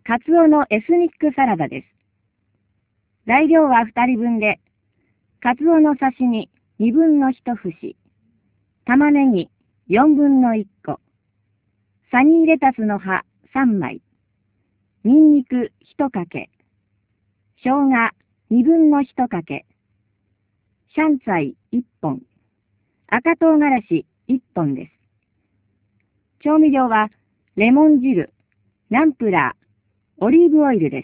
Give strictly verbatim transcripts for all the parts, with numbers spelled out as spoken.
カツオのエスニックサラダです。材料はふたりぶんで、カツオの刺身にぶんのいちふし、玉ねぎよんぶんのいっこ、サニーレタスの葉さんまい、ニンニクいちかけ、生姜にぶんのいちかけ、シャンツァイいっぽん、赤唐辛子いっぽんです。調味料はレモン汁、ナンプラー、オリーブオイルです。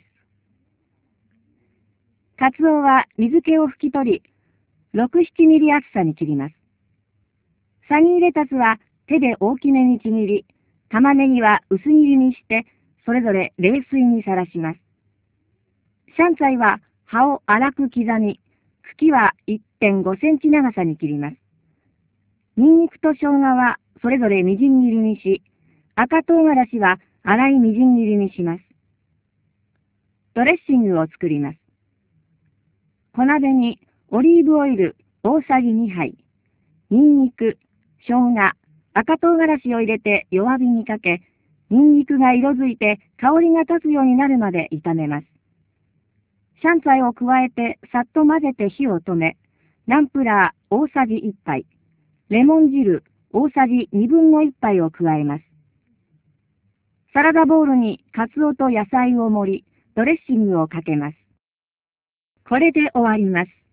カツオは水気を拭き取り、ろく、ななミリ厚さに切ります。サニーレタスは手で大きめにちぎり、玉ねぎは薄切りにして、それぞれ冷水にさらします。シャンツァイは葉を粗く刻み、茎は いってんごセンチ長さに切ります。ニンニクと生姜はそれぞれみじん切りにし、赤唐辛子は粗いみじん切りにします。ドレッシングを作ります。小鍋にオリーブオイル大さじにはい、ニンニク、生姜、赤唐辛子を入れて弱火にかけ、ニンニクが色づいて香りが立つようになるまで炒めます。シャンツァイを加えてさっと混ぜて火を止め、ナンプラー大さじいっぱい、レモン汁大さじにぶんのいっぱいを加えます。サラダボウルにカツオと野菜を盛り、ドレッシングをかけます。これで終わります。